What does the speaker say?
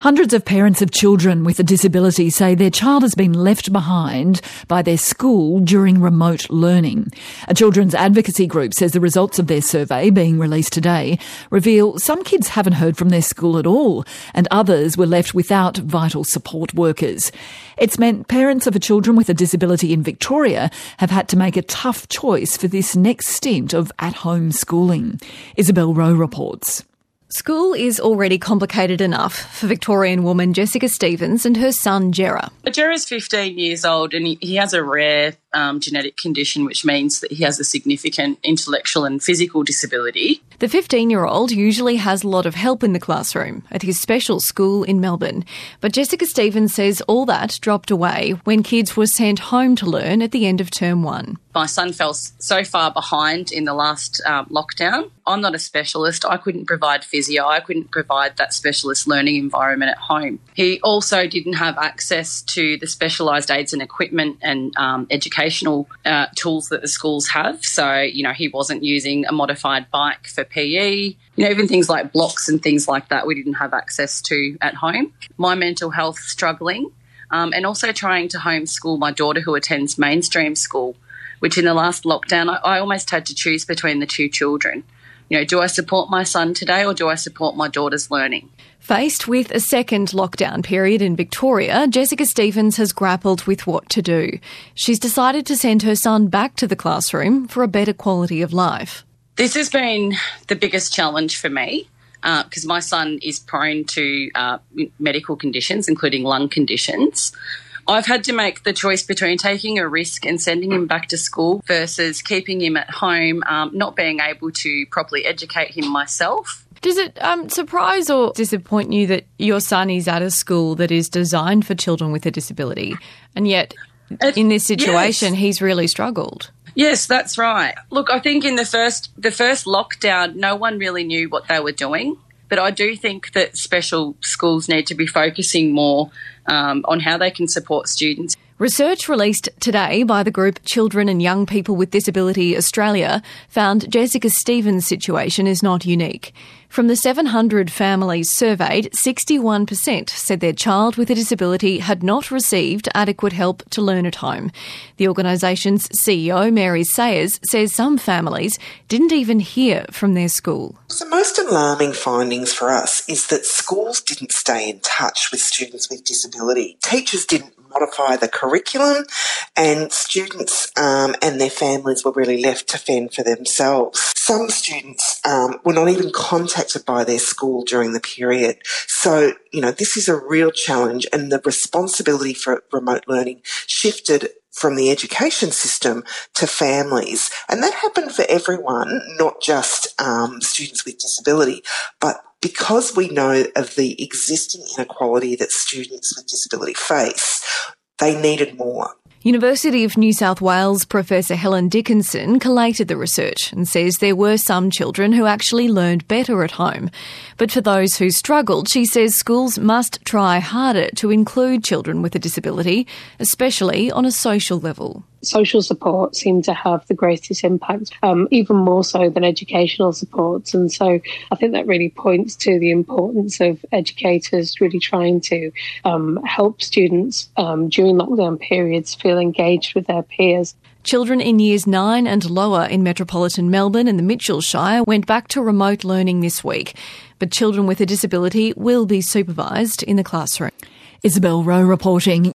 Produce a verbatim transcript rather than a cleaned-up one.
Hundreds of parents of children with a disability say their child has been left behind by their school during remote learning. A children's advocacy group says the results of their survey, being released today, reveal some kids haven't heard from their school at all, and others were left without vital support workers. It's meant parents of children with a disability in Victoria have had to make a tough choice for this next stint of at-home schooling. Isabel Rowe reports. School is already complicated enough for Victorian woman Jessica Stevens and her son Jerra. Jerra's fifteen years old and he, he has a rare um, genetic condition, which means that he has a significant intellectual and physical disability. The fifteen-year-old usually has a lot of help in the classroom at his special school in Melbourne. But Jessica Stevens says all that dropped away when kids were sent home to learn at the end of term one. My son fell so far behind in the last um, lockdown. I'm not a specialist. I couldn't provide physio. I couldn't provide that specialist learning environment at home. He also didn't have access to the specialised aids and equipment and um, educational uh, tools that the schools have. So, you know, he wasn't using a modified bike for P E. You know, even things like blocks and things like that we didn't have access to at home. My mental health struggling um, and also trying to homeschool my daughter who attends mainstream school, which in the last lockdown I, I almost had to choose between the two children. You know, do I support my son today or do I support my daughter's learning? Faced with a second lockdown period in Victoria, Jessica Stevens has grappled with what to do. She's decided to send her son back to the classroom for a better quality of life. This has been the biggest challenge for me because uh, my son is prone to uh, medical conditions, including lung conditions. I've had to make the choice between taking a risk and sending him back to school versus keeping him at home, um, not being able to properly educate him myself. Does it um, surprise or disappoint you that your son is at a school that is designed for children with a disability, and yet it, in this situation yes. he's really struggled? Yes, that's right. Look, I think in the first the first lockdown, no one really knew what they were doing. But I do think that special schools need to be focusing more um, on how they can support students. Research released today by the group Children and Young People with Disability Australia found Jessica Stevens' situation is not unique. From the seven hundred families surveyed, sixty-one percent said their child with a disability had not received adequate help to learn at home. The organisation's C E O, Mary Sayers, says some families didn't even hear from their school. The most alarming findings for us is that schools didn't stay in touch with students with disability. Teachers didn't modify the curriculum, and students um, and their families were really left to fend for themselves. Some students um, were not even contacted by their school during the period. So, you know, this is a real challenge, and the responsibility for remote learning shifted from the education system to families. And that happened for everyone, not just um, students with disability, but because we know of the existing inequality that students with disability face, they needed more. University of New South Wales Professor Helen Dickinson collated the research and says there were some children who actually learned better at home. But for those who struggled, she says schools must try harder to include children with a disability, especially on a social level. Social support seem to have the greatest impact, um, even more so than educational supports. And so I think that really points to the importance of educators really trying to um, help students um, during lockdown periods feel engaged with their peers. Children in years nine and lower in metropolitan Melbourne and the Mitchell Shire went back to remote learning this week. But children with a disability will be supervised in the classroom. Isabel Rowe reporting.